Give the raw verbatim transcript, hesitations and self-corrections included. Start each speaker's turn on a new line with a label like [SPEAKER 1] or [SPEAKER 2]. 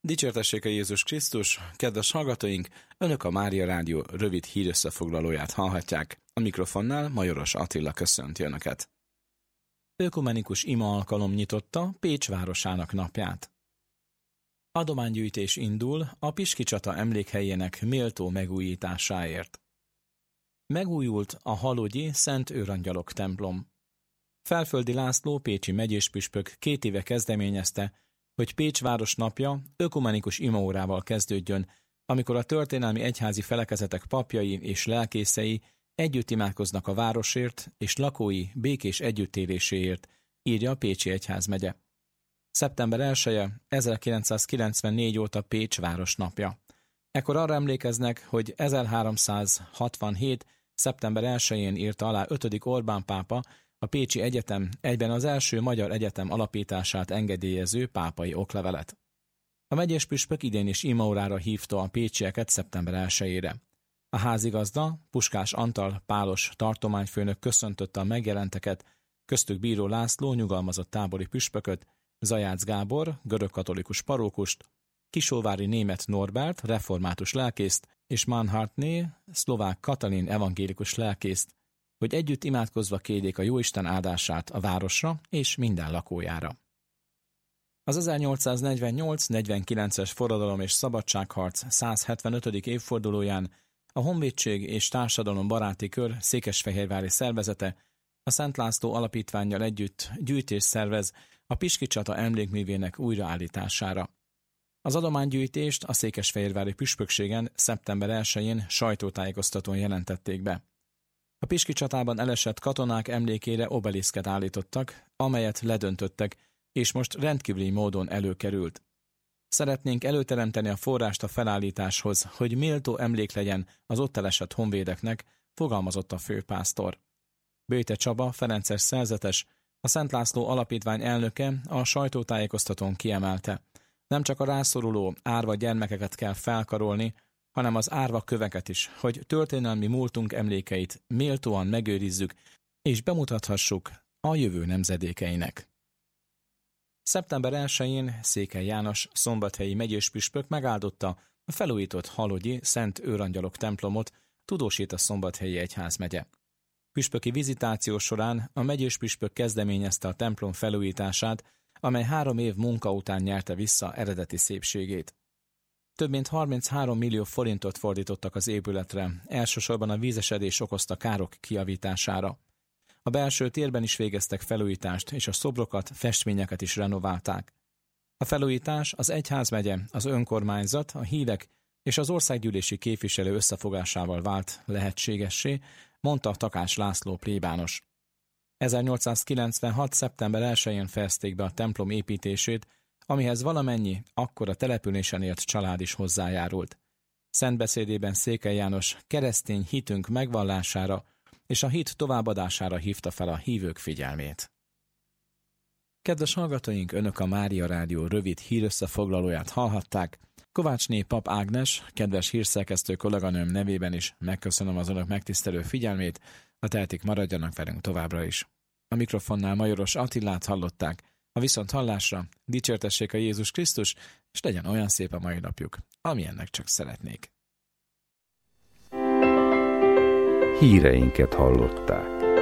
[SPEAKER 1] Dicsértessék a Jézus Krisztus, kedves hallgatóink! Önök a Mária Rádió rövid hírösszefoglalóját hallhatják. A mikrofonnál Majoros Attila köszönti Önöket. Ökumenikus ima alkalom nyitotta Pécs városának napját. Adománygyűjtés indul a Piski csata emlékhelyének méltó megújításáért. Megújult a Halogyi Szent Őrangyalok templom. Felföldi László pécsi megyéspüspök két éve kezdeményezte, hogy Pécs város napja ökumenikus imaórával kezdődjön, amikor a történelmi egyházi felekezetek papjai és lelkészei együtt imádkoznak a városért és lakói békés együttéléséért, írja a Pécsi Egyházmegye. szeptember elseje ezerkilencszázkilencvennégy óta Pécs város napja. Ekkor arra emlékeznek, hogy ezerháromszázhatvanhét. szeptember elsején írta alá ötödik Orbán pápa a Pécsi Egyetem, egyben az első magyar egyetem alapítását engedélyező pápai oklevelet. A megyéspüspök idén is imaórára hívta a pécsieket szeptember elsejére. A házigazda, Puskás Antal pálos tartományfőnök köszöntötte a megjelenteket, köztük Bíró László nyugalmazott tábori püspököt, Zajácz Gábor, görögkatolikus parókust, Kisóvári Németh Norbert, református lelkészt, és Manhartné, szlovák Katalin evangélikus lelkészt, hogy együtt imádkozva kérjék a Jóisten áldását a városra és minden lakójára. Az ezernyolcszáznegyvennyolc negyvenkilences forradalom és szabadságharc százhetvenötödik évfordulóján a Honvédség és Társadalom Baráti Kör székesfehérvári szervezete a Szent László Alapítvánnyal együtt gyűjtést szervez a Piski csata emlékművének újraállítására. Az adománygyűjtést a székesfehérvári püspökségen szeptember elsején sajtótájékoztatón jelentették be. A Piski csatában elesett katonák emlékére obeliszket állítottak, amelyet ledöntöttek, és most rendkívüli módon előkerült. Szeretnénk előteremteni a forrást a felállításhoz, hogy méltó emlék legyen az ott elesett honvédeknek, fogalmazott a főpásztor. Böjte Csaba, ferences szerzetes, a Szent László Alapítvány elnöke a sajtótájékoztatón kiemelte: nem csak a rászoruló árva gyermekeket kell felkarolni, hanem az árva köveket is, hogy történelmi múltunk emlékeit méltóan megőrizzük, és bemutathassuk a jövő nemzedékeinek. szeptember elsején Székely János szombathelyi megyéspüspök megáldotta a felújított Halogyi Szent Őrangyalok templomot, tudósít a Szombathelyi Egyházmegye. Püspöki vizitáció során a megyéspüspök kezdeményezte a templom felújítását, amely három év munka után nyerte vissza eredeti szépségét. Több mint harminchárom millió forintot fordítottak az épületre, elsősorban a vízesedés okozta károk kijavítására. A belső térben is végeztek felújítást, és a szobrokat, festményeket is renoválták. A felújítás az egyházmegye, az önkormányzat, a hívek és az országgyűlési képviselő összefogásával vált lehetségessé, mondta Takás László plébános. ezernyolcszázkilencvenhat. szeptember elsején fejezték be a templom építését, amihez valamennyi akkor a településen élt család is hozzájárult. Szentbeszédében Székely János keresztény hitünk megvallására és a hit továbbadására hívta fel a hívők figyelmét. Kedves hallgatóink, Önök a Mária Rádió rövid hírösszefoglalóját hallhatták. Kovácsné Pap Ágnes, kedves hírszerkesztő kolléganőm nevében is megköszönöm az Önök megtisztelő figyelmét, a tehetik maradjanak velünk továbbra is. A mikrofonnál Majoros Attilát hallották, a viszont hallásra dicsértessék a Jézus Krisztus, és legyen olyan szép a mai napjuk, amilyennek csak szeretnék.
[SPEAKER 2] Híreinket hallották.